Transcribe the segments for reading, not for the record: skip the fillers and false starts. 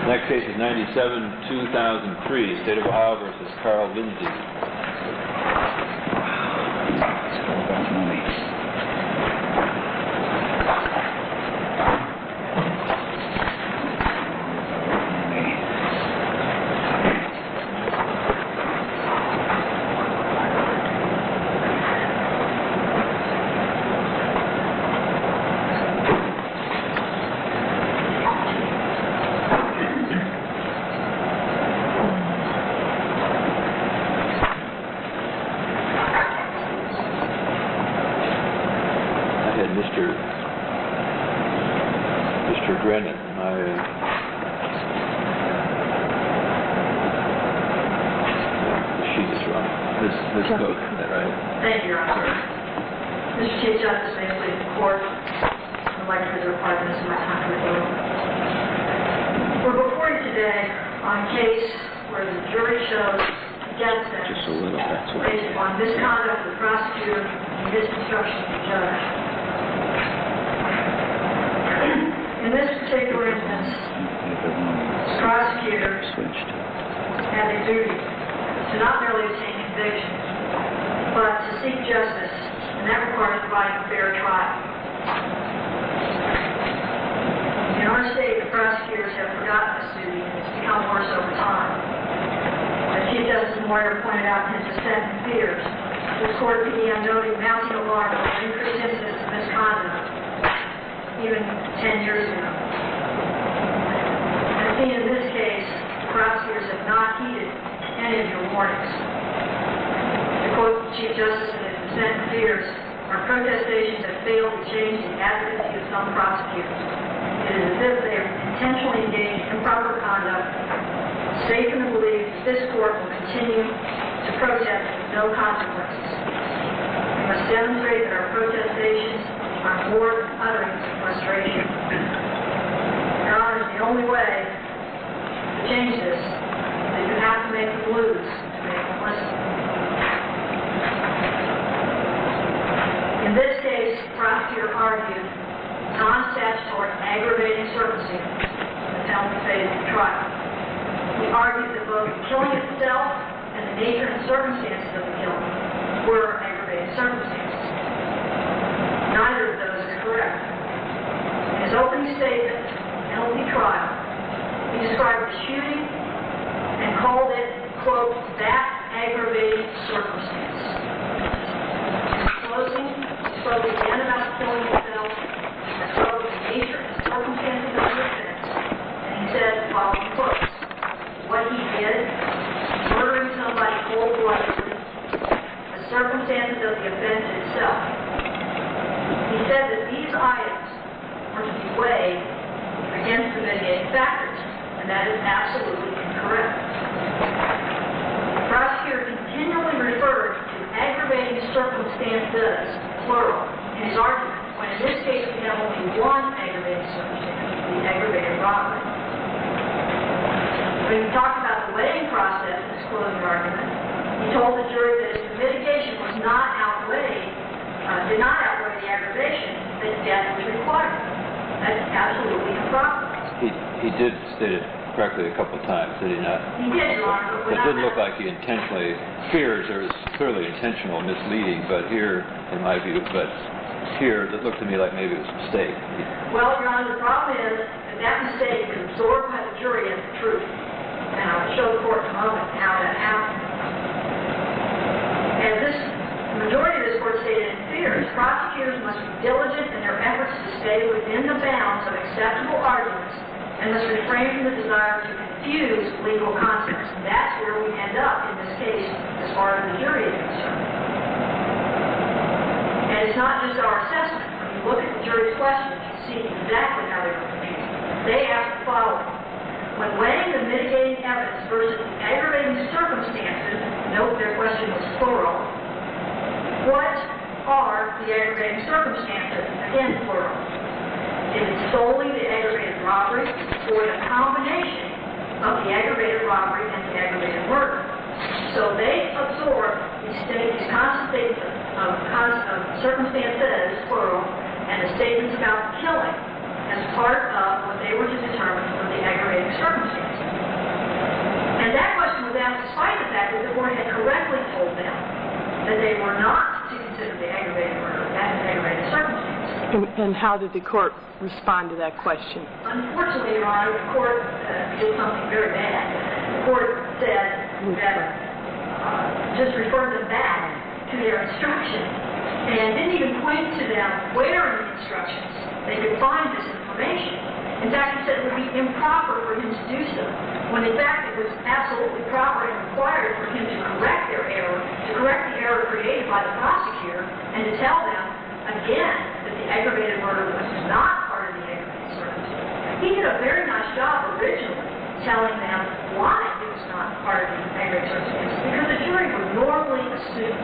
Next case is 97-2003, State of Ohio versus Carl Lindsay. Mr. Drennan, the sheet is wrong. Ms. Cook, is that right? Thank you, Your Honor. Mr. Chief Justice, may it please the Court, I'd like to reserve 5 minutes of my time for rebuttal. We're before you today on a case where the jury shows a death sentence based upon misconduct of the prosecutor and misconstruction of the judge. In this particular instance, the prosecutor had a duty to not merely obtain conviction, but to seek justice, and that requires providing a fair trial. In our state, the prosecutors have forgotten this duty, and it's become worse over time. As Chief Justice Moyer pointed out in his dissent in Peters, this Court began noting mounting alarm over increased incidents of misconduct even 10 years ago. As seen in this case, the prosecutors have not heeded any of your warnings. To quote the Chief Justice in his dissent in Peters, our protestations have failed to change the advocacy of some prosecutors. It is as if they are intentionally engaged in improper conduct, safe in the belief that this Court will continue to protest with no consequences. We must demonstrate that our protestations are more than uttering frustration. Your Honor, the only way to change this is that you have to make them lose to make them listen. In this case, the prosecutor argued non-statutory aggravating circumstances in the penalty phase of the trial. He argued that both the killing itself and the nature and circumstances of the killing were aggravating circumstances. Neither of those is correct. In his opening statement, penalty trial, he described the shooting and called it, quote, that aggravating circumstance. In closing, he spoke again about the killing itself, as well as the nature and circumstances of the offense, and he said the following quotes: what he did, murdering somebody cold-bloodedly, the circumstances of the offense itself. He said that these items were to be weighed against the mitigating factors, and that is absolutely incorrect. The prosecutor continually referred to aggravating circumstances, plural, in his argument, when in this case we have only one aggravating circumstance, the aggravated robbery. When he talked about the weighing process in his closing argument, he told the jury that if the mitigation was not outweighed, did not outweigh the aggravation, that death was required. That's absolutely improper. He did state it correctly a couple of times, did he not? He did, Your Honor. It didn't look like he intentionally fears. There was clearly intentional misleading, but here, in my view, here, it looked to me like maybe it was a mistake. Well, Your Honor, the problem is that that mistake is absorbed by the jury as the truth. And I'll show the Court in a moment how that happened. And the majority of this Court stated in Peters, prosecutors must be diligent in their efforts to stay within the bounds of acceptable arguments and must refrain from the desire to confuse legal concepts. And that's where we end up in this case as far as the jury is concerned. And it's not just our assessment. When you look at the jury's questions, you see exactly how they were confused. They asked the following: when weighing the mitigating evidence versus the aggravating circumstances, note their question was plural, what are the aggravating circumstances? Again, plural. Is it solely the aggravated robbery or the combination of the aggravated robbery and the aggravated murder? So they absorb these constant statements of circumstances, plural, and the statements about killing as part of what they were to determine from the aggravating circumstances. told them that they were not to consider the aggravated murder as an aggravated circumstance. And how did the court respond to that question? Unfortunately, Your Honor, the court did something very bad. The court said that just referred them back to their instructions and didn't even point to them where in the instructions they could find this information. In fact, he said it would be improper for him to do so, when in fact it was absolutely proper and required for him to correct their error, to correct the error created by the prosecutor, and to tell them again that the aggravated murder was not part of the aggravated circumstance. He did a very nice job originally telling them why it was not part of the aggravated circumstance, because the jury would normally assume.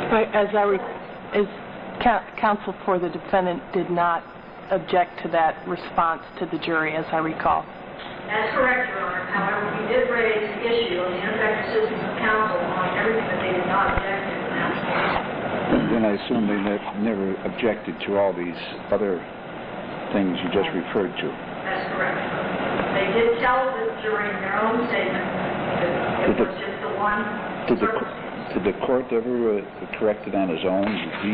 As counsel for the defendant did not object to that response to the jury, as I recall. That's correct, Your Honor. However, we did raise the issue of the ineffective assistance of counsel on everything that they did not object to in that point. Then I assume they never objected to all these other things you just referred to. That's correct. They did tell the jury in their own statement that it was just the one circumstance. Did the court ever correct it on his own?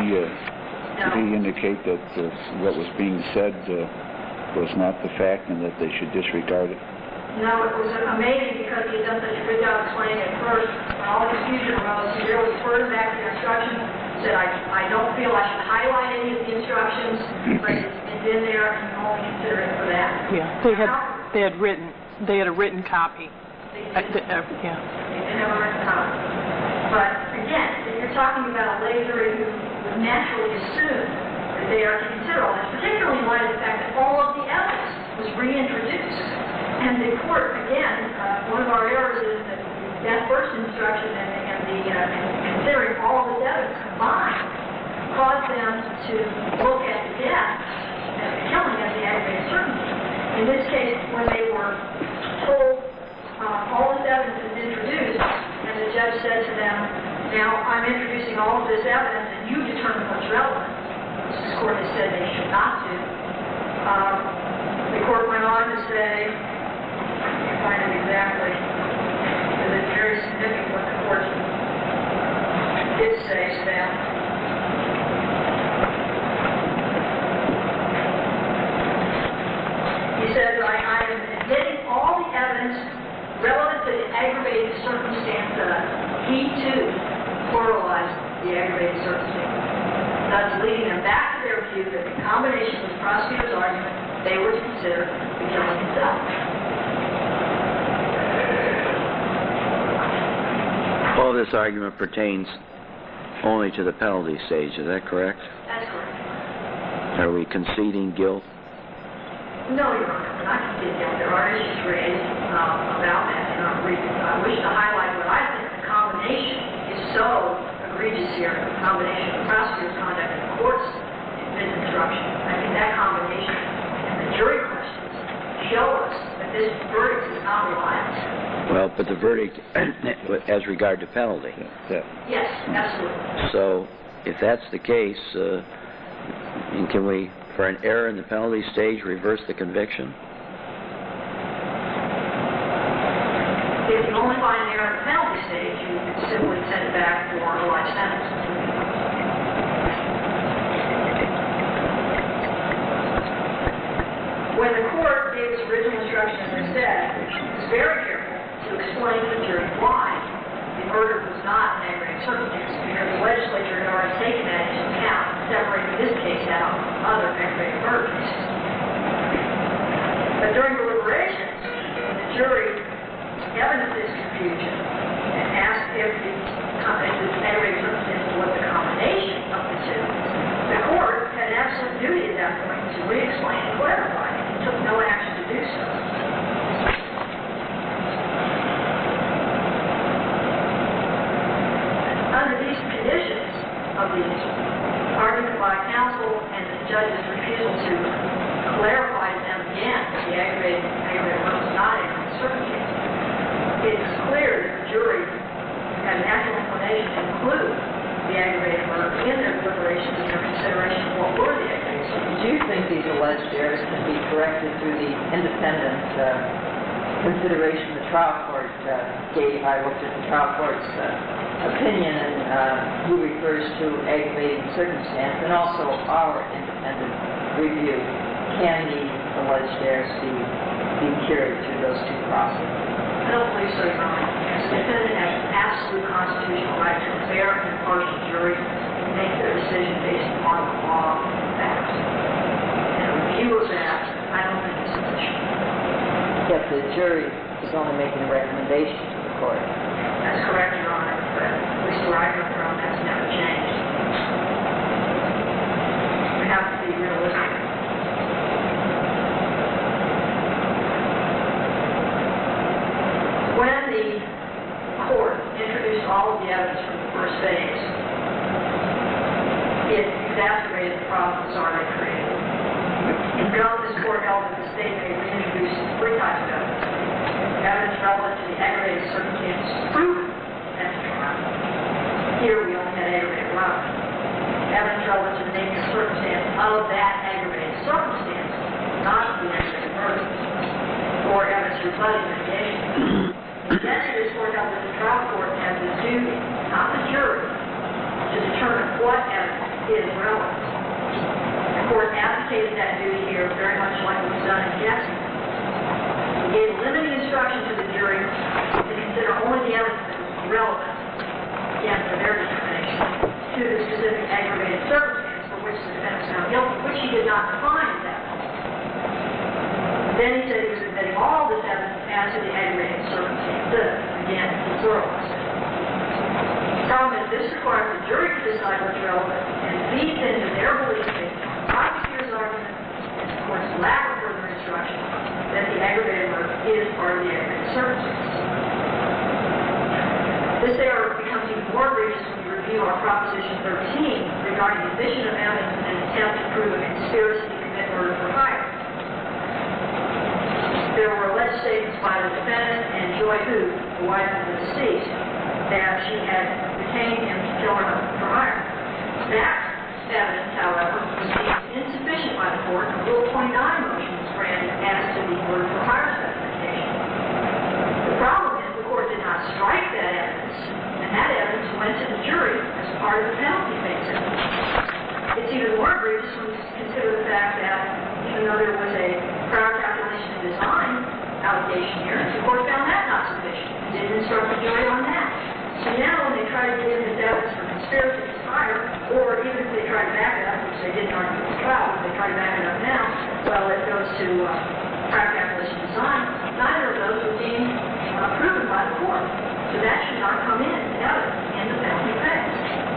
Did he indicate that what was being said was not the fact and that they should disregard it? No, it was amazing because he had done such a good job explaining it first. When all the confusion arose, he really referred back to the instructions, said, I don't feel I should highlight any of the instructions, but it's in there and you only consider it for that. Yeah, they had a written copy. They did have a written copy. But again, if you're talking about a lay jury who would naturally assume that they are to consider all this, particularly in light of the fact that all of the evidence was reintroduced. And the court, again, one of our errors is that first instruction and considering all of the evidence combined caused them to look at the death and the killing as the aggravated circumstance. In this case, when they were told all this evidence is introduced, and the judge said to them, now I'm introducing all of this evidence and you determine what's relevant, which this court has said they should not do. The court went on to say, I can't find it exactly, because it's very significant what the court did say to them. He said, I am admitting all the evidence relevant to the aggravated circumstance that he too pluralized the aggravated circumstance, thus leading them back to their view that the combination of the prosecutor's argument they were to consider the killing itself. All this argument pertains only to the penalty stage, is that correct? That's correct. Are we conceding guilt? No, Your Honor, we're not conceding guilt. There are issues raised about that in our brief. I wish to highlight what I think the combination is so egregious here, the combination of the prosecutor's conduct and the court's misinstruction. I think that combination and the jury questions show us that this verdict is not reliable. Well, but the verdict as regard to penalty. Yes, absolutely. So, if that's the case, can we, for an error in the penalty stage, reverse the conviction? If you only find an error in the penalty stage, you can simply send it back for a life sentence. When the court gave its original instruction instead, it was very careful to explain to the jury why the murder was not an aggravated circumstance, because the legislature had already taken that into account, separating this case out from other aggravated murder cases. But during deliberations, when the jury evidenced this confusion and asked if the aggravated circumstance was the combination of the two, the court had an absolute duty at that point to re-explain and clarify. It took no action to do so. Under these conditions of the argument by counsel and the judge's refusal to clarify to them again that the aggravated murder was not an aggravated circumstance, it's clear that the jury had an actual inclination to include the aggravated murder in their deliberations and their consideration of what were the aggravated circumstances. Do you think these alleged errors can be corrected through the independent consideration the trial court gave, I looked at the trial court's opinion, and he refers to aggravating circumstance, and also our independent review. Can the alleged errors be cured through those two processes? I don't believe so, Your Honor. The defendant has an absolute constitutional right to a fair and impartial jury to make their decision based upon the law and facts. And a review of that, I don't think is sufficient. Yet the jury is only making a recommendation to the court. That's correct, Your Honor, but at least where I come from, that's never changed. We have to be realistic. When the court introduced all of the evidence from the first phase, it exacerbated the problems already created. In Bell, this court held that the state may reintroduce three types of evidence. Evidence relevant to the aggravated circumstances proven at the trial. Here we only had aggravated robbery. Evidence relevant to the nature of circumstance of that aggravated circumstance, not the aggravated murder, or evidence rebutting mitigation. Then this court held that the trial court has the duty, not the jury, to determine what evidence is relevant. The court advocated that duty here very much like it was done in Jackson. It gave limiting instruction to the jury to consider only the evidence that was relevant, again, for their determination, to the specific aggravated circumstance for which the defendant was found guilty, which he did not define as evidence. Then he said he was admitting all this evidence as to the aggravated circumstances. Again, he pluralized it. The problem is this requires the jury to decide what's relevant and feeds into their belief based on the prosecutor's argument and the court's lack of further instruction that the aggravated murder is part of the aggravated circumstance. This error becomes even more egregious when we review our Proposition 13 regarding the admission of evidence in an attempt to prove a conspiracy to commit murder for hire. There were alleged statements by the defendant and Joy Hood, the wife of the deceased, that she had retained him to kill her for hire. That evidence, however, was deemed insufficient by the court, and Rule 29 motion was granted as to the murder for hire specification. The problem is the court did not strike that evidence, and that evidence went to the jury as part of the penalty phase. It's even more egregious when you consider the fact that even though there was a prior calculation and design allegation here, the court found that not sufficient. It didn't instruct the jury on that. So now when they try to get this evidence for conspiracy to hire, or even if they try to back it up, which they didn't argue in the trial, but they try to back it up now, well, it goes to prior calculation and design. Neither of those were deemed proven by the court. So that should not come in evidence in the penalty phase.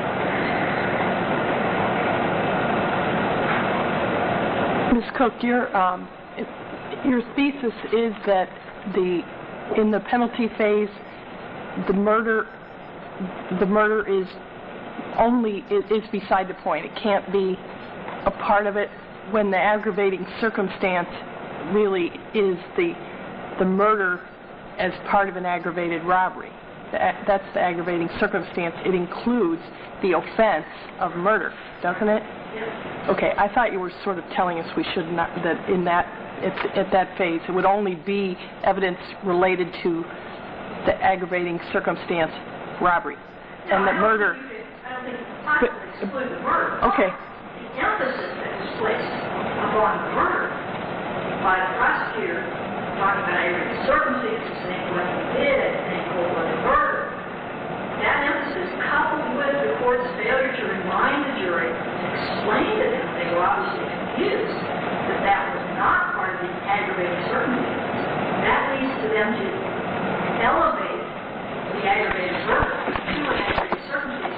Ms. Cook, your thesis is that in the penalty phase, the murder is beside the point. It can't be a part of it when the aggravating circumstance really is the murder as part of an aggravated robbery. That's the aggravating circumstance. It includes the offense of murder, doesn't it? Yes. Okay, I thought you were sort of telling us we should not, that at that phase it would only be evidence related to the aggravating circumstance robbery, and that murder. I don't think it's possible to exclude the murder. Okay. The emphasis that was placed upon the murder by the prosecutor, talking about aggravating circumstances, saying what he did, saying what the murder. That emphasis, coupled with the court's failure to remind the jury to explain to them, they were obviously confused, that was not part of the aggravating circumstances. That leads to them to elevate the aggravated murder to an aggravated circumstance.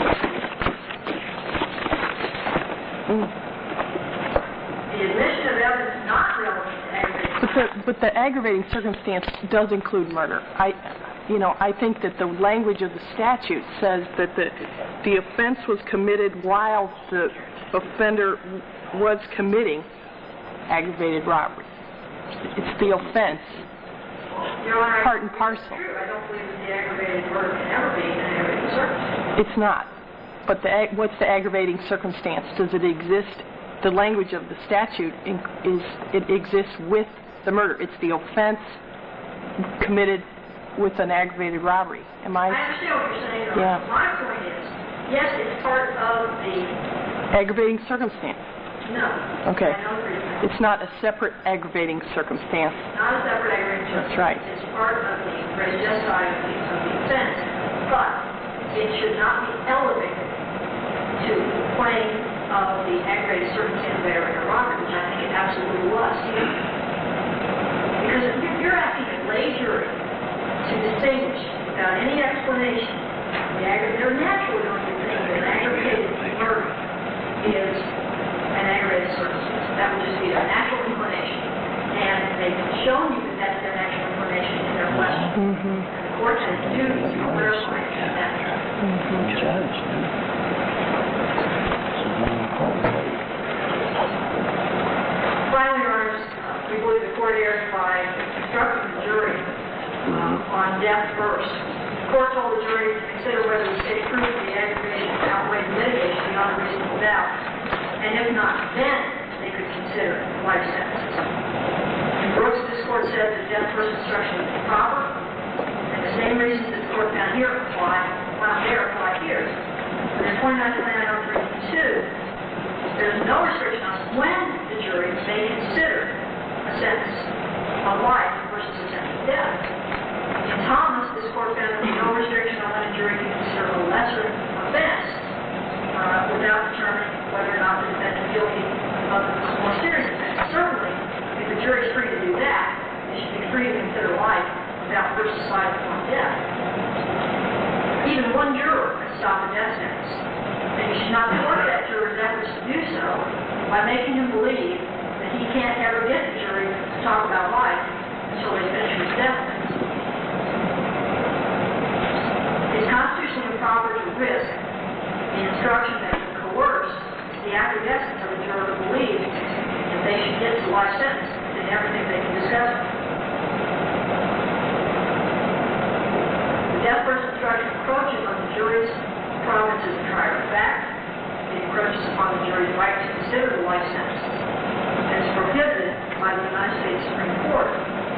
The admission of evidence not relevant to aggravated. But the aggravating circumstance does include murder. I think that the language of the statute says that the offense was committed while the offender was committing aggravated robbery. It's the offense, Your Honor, part and parcel. I don't believe that the aggravated murder can ever be an aggravated circumstance. It's not. But what's the aggravating circumstance? Does it exist? The language of the statute it exists with the murder. It's the offense committed with an aggravated robbery. Am I I understand what you're saying, though. Yeah. My point is, yes, it's part of the, aggravating circumstance? no. Okay. I know what you're saying. It's not a separate aggravating circumstance. Not a separate aggravating That's circumstance. right. It's part of the res gestae of the offense, but it should not be elevated to the plane of the aggravated circumstance of aggravated robbery, which I think it absolutely was here. Because you're asking a lay jury to distinguish without any explanation they're naturally going to think that an aggravated murder is an aggravated circumstance. That would just be their natural inclination. And they've shown you that that's their natural inclination in their question. Mm-hmm. And the court has a duty to clarify that. Finally, Your Honors, we believe the court erred by instructing the jury on death first. The court told the jury to consider whether the state proof of the aggravation outweighed the mitigation beyond a reasonable doubt. And if not, then they could consider life sentences. In Brooks, this court said that death first instruction was improper, and the same reasons that the court found here apply here. And in 2929-3-2, there's no restriction on when the jury may consider a sentence of life versus a sentence of death. In Thomas, this court found there was no restriction on when a jury can consider a lesser offense without determining whether or not the defendant is guilty of a more serious offense. Certainly, if the jury is free to do that, they should be free to consider life without first deciding upon death. Even one juror can stop a death sentence. And you should not thwart that juror's efforts to do so by making him believe that he can't ever get the jury to talk about life until they finish his death sentence. It's constitutionally improper to risk the instruction that would coerce the acquiescence of the juror to believe that they should get to life sentence in everything they can discuss. The death first instruction approaches on the jury's province as a trier of fact. It encroaches upon the jury's right to consider the life sentence, and is prohibited by the United States Supreme Court,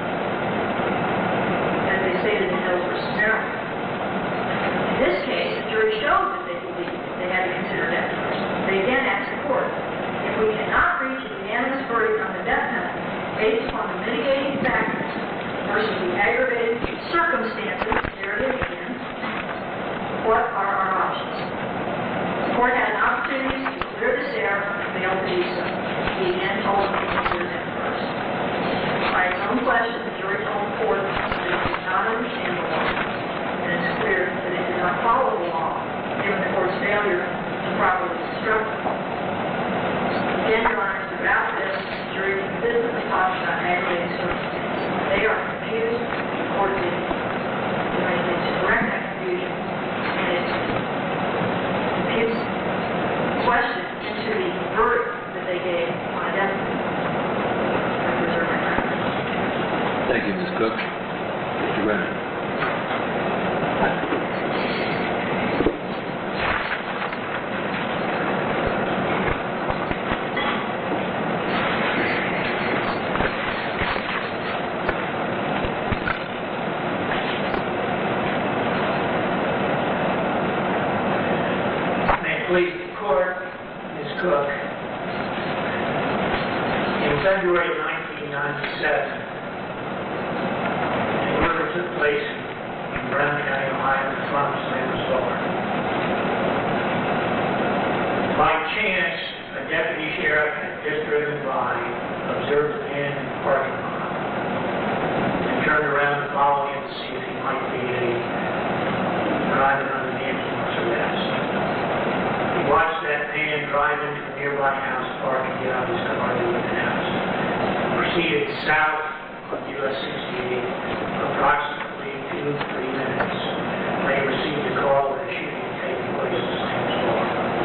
as they stated in Hills v. Maryland. In this case, the jury showed that they believed they had to consider death first. They again asked the court, if we cannot reach a unanimous verdict on the death penalty based upon the mitigating factors versus the aggravated circumstances, there it is again, what are our options? The court had an opportunity to clear this error and failed to do so. He again told them to consider death first. By its own question, the jury told the court that it did not understand the law, and it's clear that it did not follow the law, given the court's failure to properly instruct them. Again, Your Honor, throughout this, the jury consistently talks about aggravating circumstances. They are confused, the court didn't do anything to correct that confusion, and it imputes question into the verdict that they gave on a death penalty. I reserve my time. Thank you, Ms. Cook. Mr. Brennan. Please, the court, Ms. Cook. In February 1997, a murder took place in Brown County, Ohio, in front of Sam's door. By chance, a deputy sheriff had just driven by, observed the man in the parking lot, and turned around to follow him to see if he might be driving under the influence of arrest. Watched that man drive into the nearby house, park, and get out of his car to leave the house. Proceeded south on US 68, approximately 2 to 3 minutes. They received a call that a shooting had taken place at Sam's bar.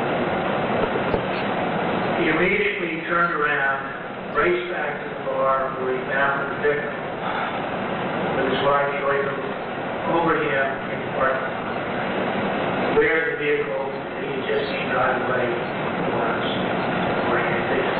He immediately turned around, raced back to the bar where he found the victim with his wife Joyce over him in the parking lot, where the vehicle just seen drive away was oriented.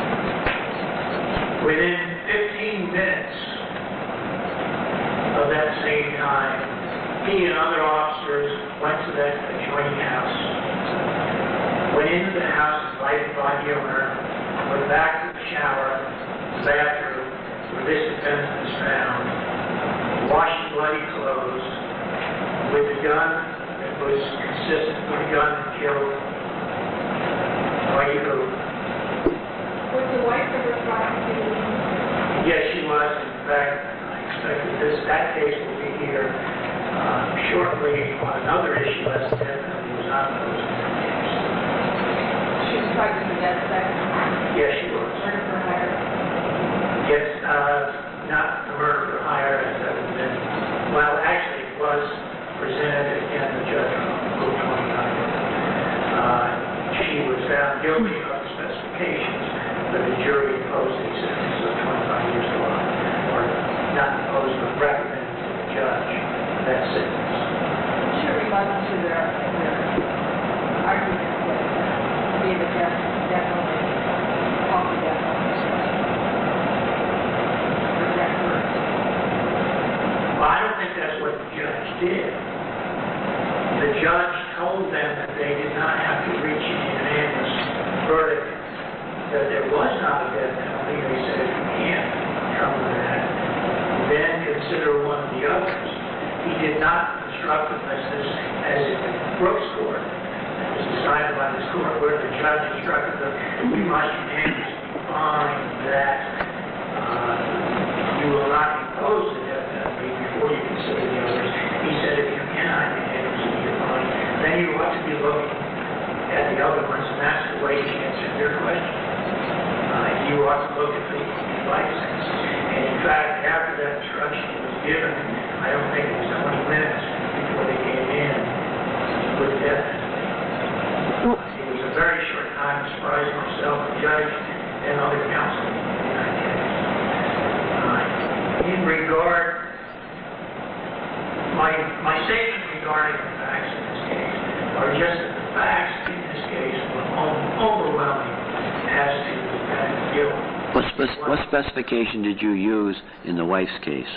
Within 15 minutes of that same time, He and other officers went to that adjoining house, went into the house lighted by the owner, went back to the shower, the bathroom, where this defendant was found, washed bloody clothes, with a gun that was consistent with the gun that killed Whitey Hoop. Was the wife ever prosecuted? Yes, she was. In fact, I expected that case will be here shortly on another issue as the death penalty was not posed in that case. She was tried for death sentence. Yes, she was. Murder for hire. Yes, not the murder for hire as that had been, well, actually it was presented in the judgment on Rule 29. She was found guilty of the specifications, but the jury imposed a sentence of 25 years to life, or not imposed, but recommended to the judge that sentence. Sure, we got into their argument that David definitely called the death penalty. Well, I don't think that's what the judge did. The judge told them that they did not have to reach a unanimous verdict, that there was not a death penalty. They said, if you can't come to that, then consider one of the others. He did not instruct them as in the Brooks court, that was decided by this court, where the judge instructed them, we must unanimously find that you will not impose the death penalty before you consider the others. He said, if you cannot unanimously find, then you ought to be looking at the other ones, and that's the way he answered your question. You ought to look at the life sentences. And in fact, after that instruction was given, I don't think it was 20 minutes before they came in with the death penalty. It was a very short time to surprise myself, the judge, and other counsel in that case. In regard, my statement regarding the facts in this case are just that the facts in this case were overwhelming as to the defendant's guilt. What specification did you use in the wife's case?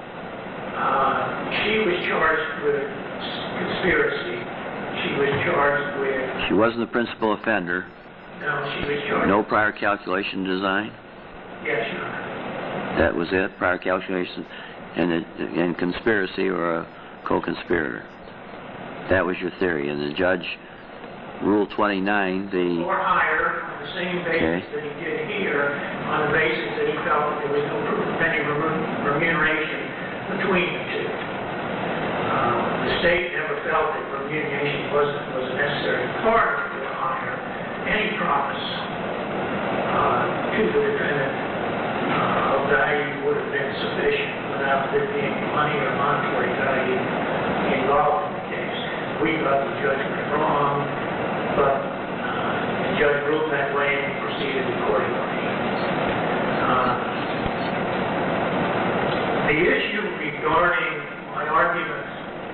She was charged with conspiracy. She was charged with... She wasn't the principal offender. No, she was charged... No prior calculation design? Yes, Your Honor. That was it? Prior calculation and conspiracy or a co-conspirator? That was your theory. And the judge, Rule 29, the... Or higher, on the same basis that he did here, on the basis that he felt that there was no proof of any remuneration between the two. The state never felt that remuneration was a necessary part of the hire. Any promise to the defendant of value would have been sufficient without there being money or monetary value involved in the case. We thought the judge was wrong, but the judge ruled that way and proceeded accordingly. The issue regarding my arguments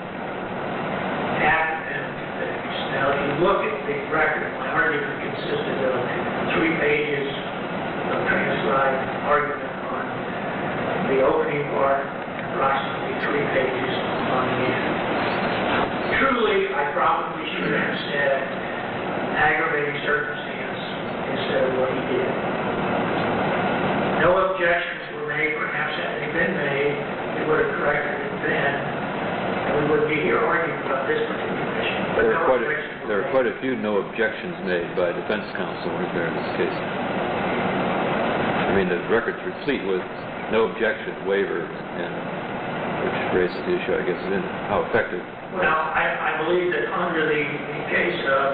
have been fixed. Now, if you look at the record, my argument consisted of 3 pages of transcribed argument on the opening part, approximately 3 pages on the end. Truly, I probably should have said aggravating circumstance instead of what he did. No objections were made, perhaps had they been made, it would have corrected it then, and we wouldn't be here arguing about this particular issue. But There are quite a few no objections made by defense counsel, weren't there, in this case? I mean, the record's replete with no objection, waiver, and which raises the issue, I guess, in how effective. Well, I believe that under the case of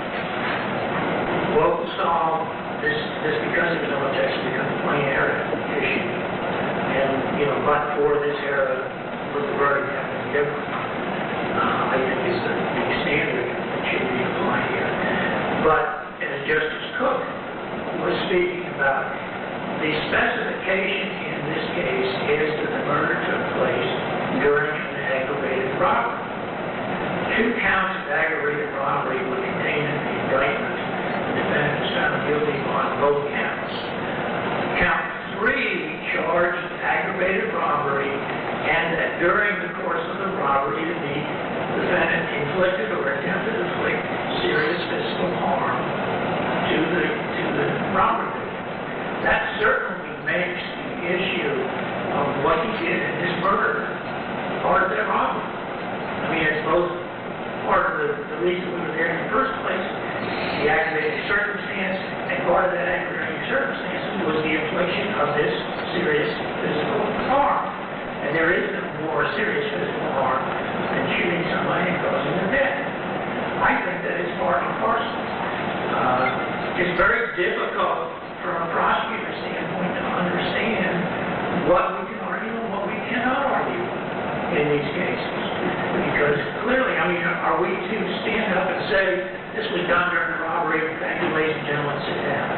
Wolfenstall, this because of no objection becomes a plain error issue. And, but for this error, would the verdict have been different? I think is the standard that should be applied here. But as Justice Cook was speaking about, the specification in this case is that the murder took place during an aggravated robbery. 2 counts of aggravated robbery were contained in the indictment. The defendant was found guilty on both counts. Count 3 charged aggravated robbery and that during the course of the robbery, the defendant inflicted or attempted to inflict serious physical harm to the robber victim. That certainly makes the issue of what he did in this murder part of that robbery. I mean, it's both part of the reason we were there in the first place, the aggravating circumstance, and part of that aggravating circumstance was the infliction of this serious physical harm. And there is no more serious physical harm than shooting somebody and causing their death. I think that is part and parcel. It's very difficult from a prosecutor's standpoint to understand what we can argue and what we cannot argue in these cases. Because clearly, I mean, are we to stand up and say, this was done during the robbery, thank you, ladies and gentlemen, sit down?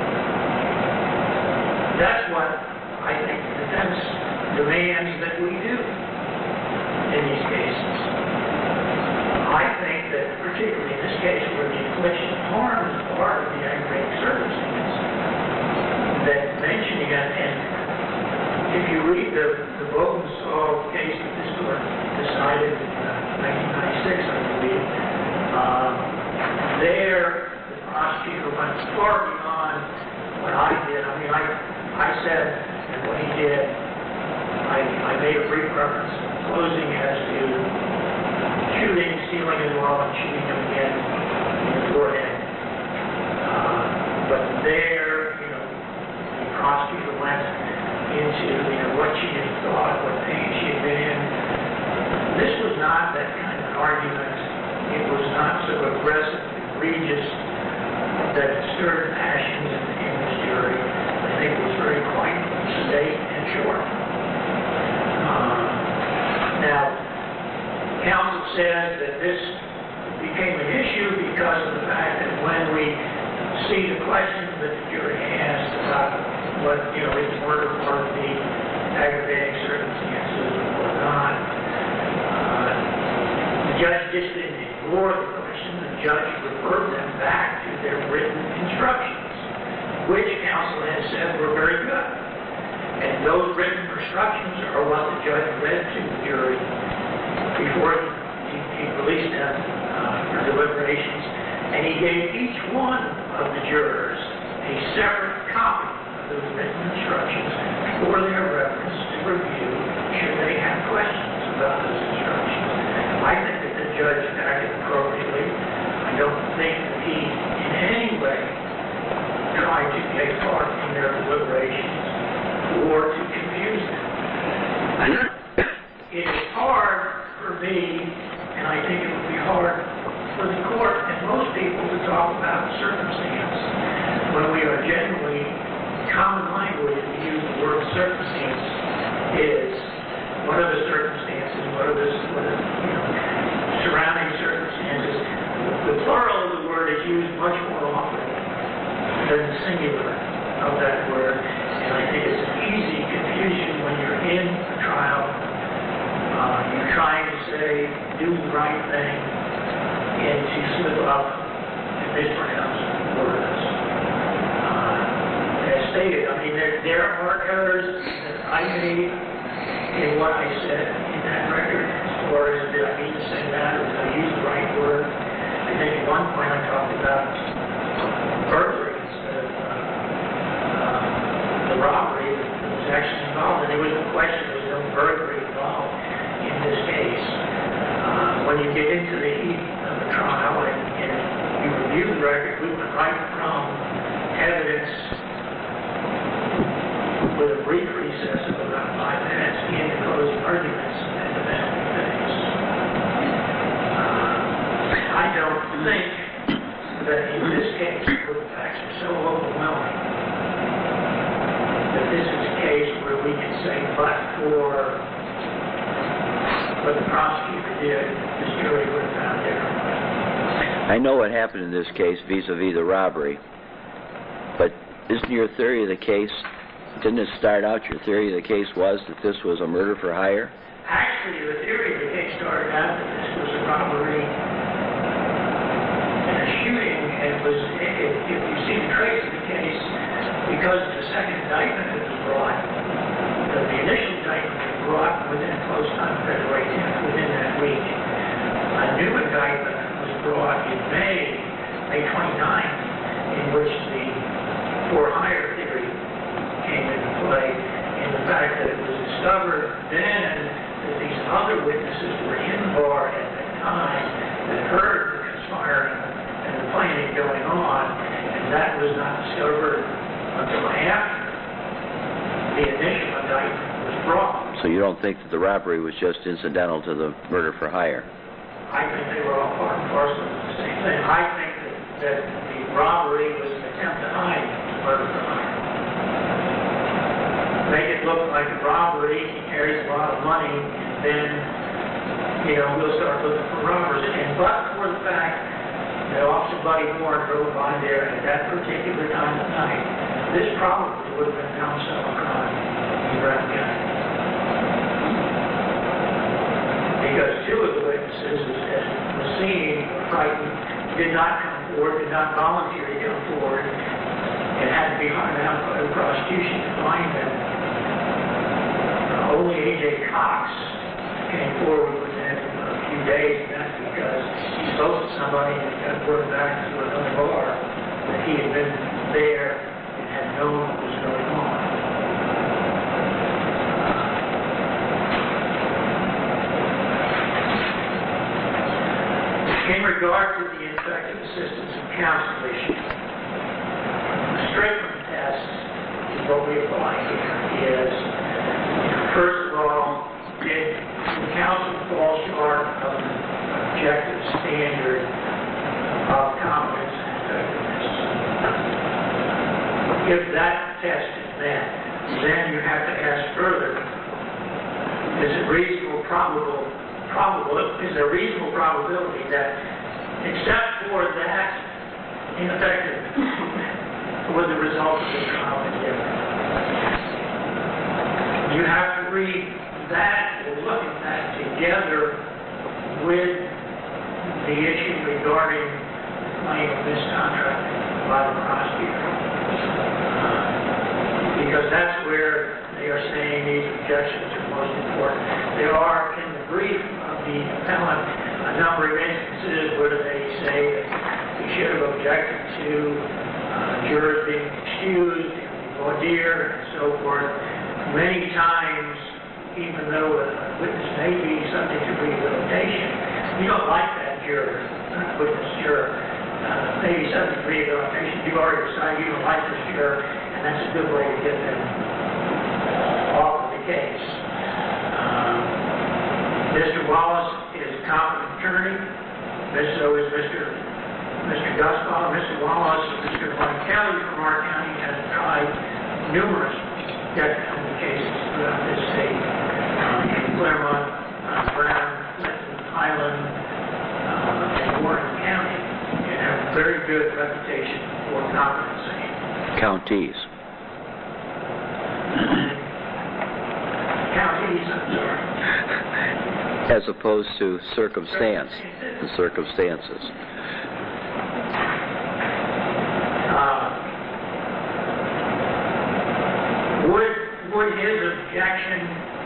That's what I think the defense demands that we do in these cases. I think that particularly in this case where the infliction of harm is part of the aggravating circumstance, that mentioning it, and if you read the Bogenstall case that this court decided in 1996, I believe, there the prosecutor went far beyond what I did. I mean, I said that what he did, I made a brief reference in closing as to shooting, stealing his wallet, shooting him again in the forehead. But there, the prosecutor went into, what she had thought, what pain she had been in. This was not that kind of argument. It was not so aggressive, egregious, that it stirred passions in this jury. I think it was very quite sedate and short. Now, counsel says that this became an issue because of the fact that when we see the questions that the jury asked about what, is murder part of the aggravating circumstances or not, the judge just didn't ignore the question. The judge referred them back to their written instructions, which counsel has said were very good. And those written instructions are what the judge read to the jury before he released them for deliberations. And he gave each one of the jurors a separate copy of those written instructions for their reference to review should they have questions about those instructions. I think that the judge acted appropriately. I don't think that he in any way tried to take part in their deliberations or to confuse them. It is hard for me, and I think it would be hard for the court and most people to talk about circumstance when we are generally, common language, we use the word circumstance is, what are the circumstances, what are the surrounding circumstances. The plural of the word is used much more often than the singular of that word, and I think it's an easy confusion when you're in a trial. You're trying to say, do the right thing, and to slip up and mispronounce words. As stated, I mean, there are errors that I made in what I said in that record, as far as did I mean to say that, or did I use the right word. I think at one point I talked about burglary instead of the robbery that was actually involved, and there was no question there was no burglary involved in this case. When you get into the heat of the trial and you review the record, we went right from evidence with a brief recess of about 5 minutes into closing arguments and defendant things. I don't think that in this case, where the facts are so overwhelming, that this is a case where we can say, but for what the prosecutor did, this jury would have found differently. I know what happened in this case vis-a-vis the robbery, but isn't your theory of the case, didn't it start out, your theory of the case was that this was a murder for hire? Actually, the theory of the case started out that this was a robbery and a shooting, and it was, if you see the trace of the case, because the second indictment that was brought, the initial indictment that was brought within close time of February 10th, within that week. A new indictment was brought in May 29th, in which the for-hire theory came into play, and the fact that it was discovered then that these other witnesses were in the bar at that time that heard the conspiring and the planning going on, and that was not discovered until after the initial indictment was brought. So you don't think that the robbery was just incidental to the murder for hire? I think they were all part and parcel of the same thing. I think that the robbery was an attempt to hide the murder for hire. Make it look like a robbery, he carries a lot of money, and then, we'll start looking for robbers. And but for the fact that Officer Buddy Moore drove by there at that particular time of night, this probably would have been found some crime in Brown County. Because two of the witnesses, as was seen, frightened, did not come forward, did not volunteer to come forward, and had to be hunted out by the prosecution to find them. Only A.J. Cox came forward within a few days, and that's because he spoke to somebody and got word back to another bar that he had been there and had known what was going on. In regard to the ineffective assistance of counsel issue, the Strickland test is what we apply here is, first of all, did the counsel fall short of an objective standard of competence and effectiveness? If that test is met, then you have to ask further, is there a reasonable probability that, except for that ineffective, would the result of this trial be different? You have to read that or look at that together with the issue regarding the claim of misconduct by the prosecutor. Because that's where they are saying these objections are most important. There are, in the brief of the appellant, a number of instances where they say that we should have objected to jurors being excused, voir dire, and so forth. Many times, even though a witness may be subject to rehabilitation, you don't like that juror, witness juror, may be subject to rehabilitation. You've already decided you don't like this juror, and that's a good way to get them off of the case. Mr. Wallace is a competent attorney. So is Mr. Gusbaugh. Mr. Wallace and Mr. Clark Kelly from our county has tried numerous death penalty cases throughout this state, in Claremont, Brown, Clinton, Highland, and Warren County, and have a very good reputation for competency. Counties. Counties, I'm sorry. As opposed to circumstance, the circumstances. Would his objection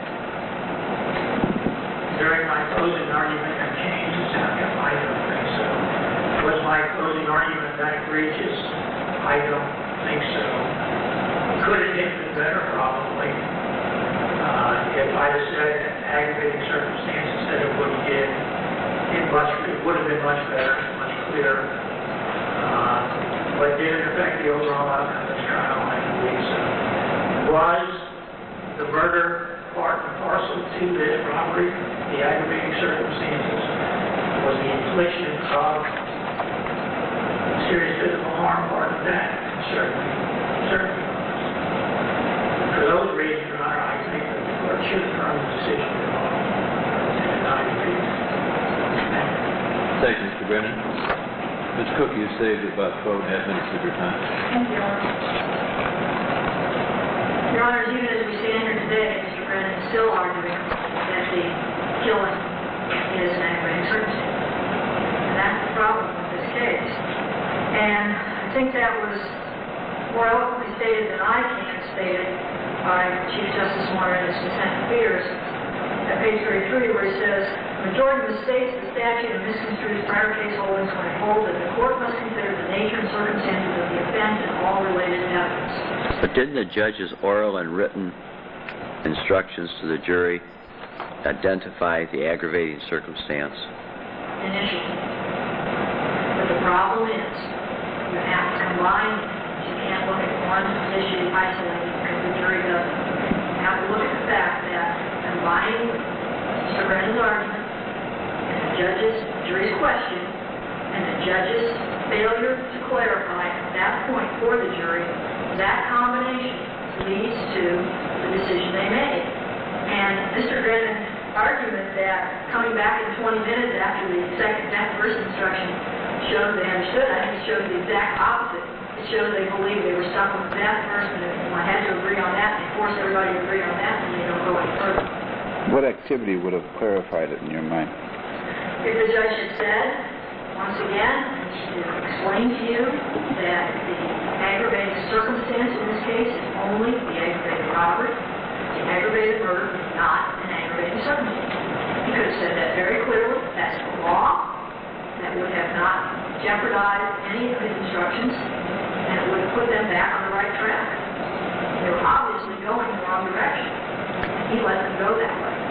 during my closing argument have changed his outcome? I don't think so. Was my closing argument that egregious? I don't think so. Could it have been better? Probably. If I'd have said aggravating circumstance instead of what he did, it would have been much better, much clearer. But did it affect the overall outcome of this trial? I believe so. Was the murder part and parcel to this robbery, the aggravating circumstances? Was the infliction of serious physical harm part of that? Certainly. For those reasons, Your Honor, I think that the court should affirm the decision of the law and deny the appeal. Thank you, Mr. Brennan. Ms. Cook, you saved about 12 and a half minutes of your time. Thank you, Your Honor. Your Honor, even as we stand here today, Mr. Brennan is still arguing that the killing is an aggravating circumstance. And that's the problem with this case. And I think that was more eloquently stated than I can state it by Chief Justice Moore in his dissent in Fears. at page 33, where he says, "The majority mistakes the statute and misconstrues prior case holdings when it holds that the court must consider the nature and circumstances of the offense and all related evidence." But didn't the judge's oral and written instructions to the jury identify the aggravating circumstance? Initially. But the problem is, you have to combine it. You can't look at one issue isolated because the jury doesn't. You have to look at the fact that combining Mr. Brennan's argument and the jury's question and the judge's failure to clarify at that point for the jury, that combination leads to the decision they made. And Mr. Brennan's argument that coming back in 20 minutes after the first instruction shows they understood, I think it shows the exact opposite. It shows they believe they were stuck with that first, and I had to agree on that, and force everybody to agree on that, and they don't go any further. What activity would have clarified it in your mind? If the judge had said, once again, to explain to you that the aggravating circumstance in this case is only the aggravated robbery, the aggravated murder is not an aggravating circumstance. He could have said that very clearly. That's the law. That would have not jeopardized any of his instructions, and it would have put them back on the right track. They were obviously going in the wrong direction. He let them go that way.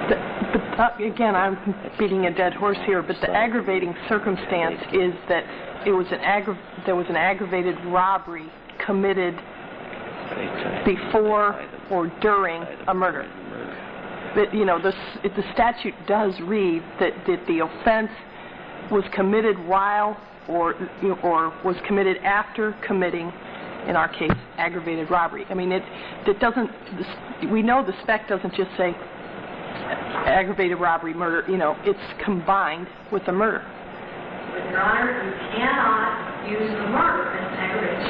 Again, I'm beating a dead horse here, but the aggravating circumstance is that it was there was an aggravated robbery committed before or during a murder. But, you know, the statute does read that the offense was committed while or was committed after committing, in our case, aggravated robbery. I mean, it doesn't. We know the spec doesn't just say aggravated robbery, murder. You know, it's combined with the murder. But, Your Honor, you cannot use the murder as an aggravated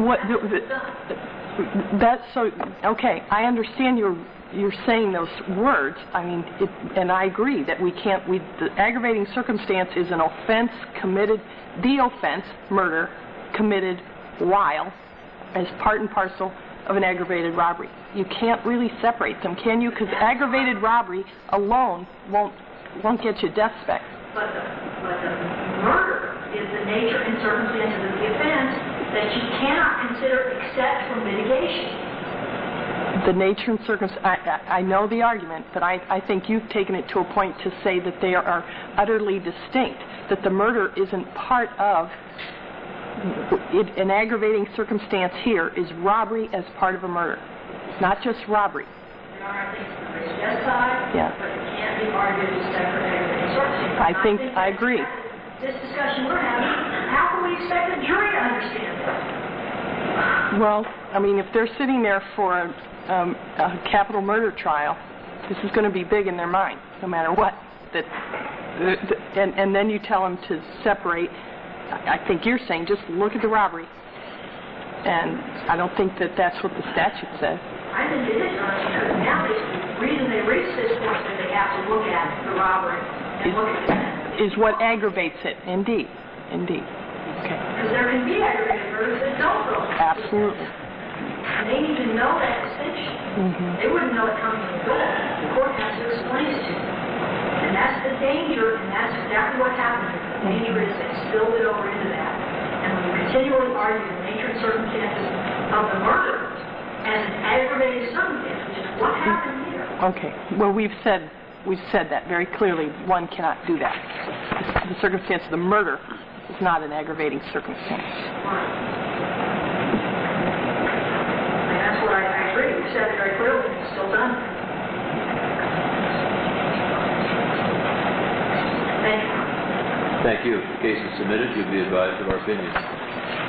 circumstance. That's so. Okay, I understand you're saying those words. I mean, and I agree that we can't. The aggravating circumstance is an offense committed. The offense, murder, committed while, as part and parcel of an aggravated robbery. You can't really separate them, can you? Because aggravated robbery alone won't get you death spec. But the murder is the nature and circumstances of the offense that you cannot consider except for mitigation. The nature and circumstances, I know the argument, but I think you've taken it to a point to say that they are utterly distinct, that the murder isn't part of an aggravating circumstance here is robbery as part of a murder, not just robbery. There are things on the yes side, yeah. But it can't be argued as separate aggravating circumstances. I agree. This discussion we're having, how can we expect a jury to understand that? Well, I mean, if they're sitting there for a capital murder trial, this is going to be big in their mind, no matter what. And then you tell them to separate. I think you're saying just look at the robbery, and I don't think that that's what the statute says. I think it is, because now the reason they reach this point is they have to look at the robbery and look at that. Is what aggravates it, indeed. Okay. Because there can be aggravated murders that don't go. Absolutely. And they need to know that distinction. Mm-hmm. They wouldn't know it coming to the door. The court has to explain it to them. And that's the danger, and that's exactly what happened here. The danger is they spilled it over into that. And when you continually argue the nature and circumstances of the murder as an aggravated circumstance, which is what happened here. Okay. Well, we've said that very clearly. One cannot do that. The circumstance of the murder is not an aggravating circumstance. Right. And that's what I agree. We've said it very clearly, and it's still done. Thank you. Thank you. If the case is submitted, you'll be advised of our opinion.